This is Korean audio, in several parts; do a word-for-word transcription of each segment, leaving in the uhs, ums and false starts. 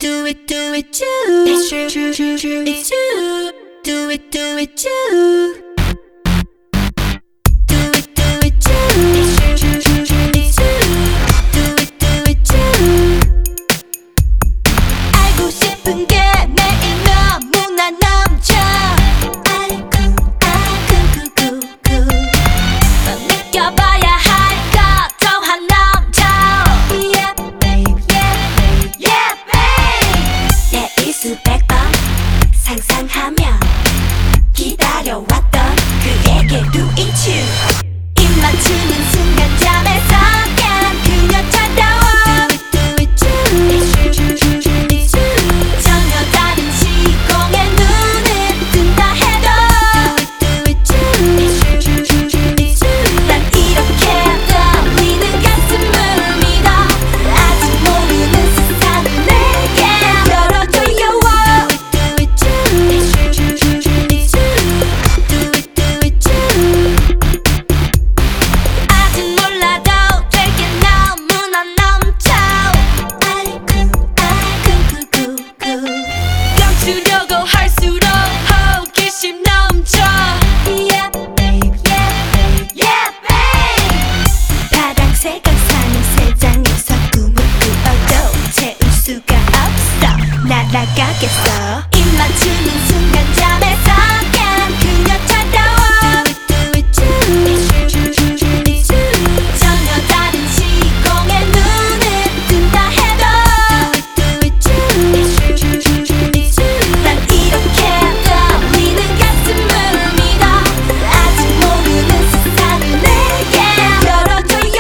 Do it, do it, do. It's true, true, true, true. It's you. Do it, do it, do. Do it, do it, do. It's true, true, true, true. It's you. Do it, do it, do. 알고 싶은 게 매일 너무나 넘쳐. 알고, 알고, 구, 구, 구. 넌 느껴봐야 할 것 더한 넘쳐. Yeah, babe, yeah, babe, yeah, babe. 내 수백 번 상상하며 기다려왔던 그에게 do it you. 입 맞추는 순간 잠에서 깬 그녀 찾아와. Do it, do it, do. It's true, true, true, true, it's you. 전혀 다른 시공에 눈을 뜬다 해도 do it, do it, do. It's true, true, true, true, it's you. 난 이렇게 떨리는 가슴을 믿어. 아직 모르는 세상을 내게 열어줘요. Do it, do it, it's true, true, true, true, it's you. Do it, do it, do. 아직 몰라도 될게 너무나 넘쳐. 알고, 알고, 구, 구, 구. 감추려고 할수록 호기심 넘쳐. Yeah, babe, yeah, babe, yeah, babe. 파랑색을 사는 세상에서 꿈을 꾸어도 채울 수가 없어. 날아가겠어. 입 맞추는 순간 잠에서 깬 그녀 찾아와. Do it, do it, do. It's true, true, true, true, it's you. 전혀 다른 시공에 눈을 뜬다 해도 do it, do it, do. It's true, true, true, true, it's you. 난 이렇게 떨리는 가슴을 믿어. 아직 모르는 세상을 내게 열어줘요.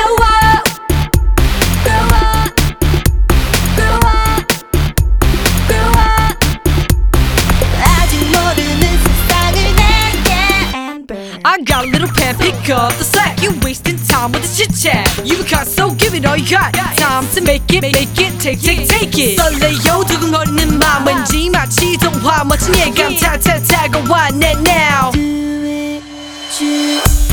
Grow up, grow up, grow up. 아직 모르는 세상을 내게 Amber. I got a little pen, pick up the slack. You wasting time with the chit chat. You got so give it all you got. Time to make it, make it, take, take, take it. 설레요 두근거리는 맘 왠지 마치 동화 멋진 예감 타타타고 왔네 now. Do it, do.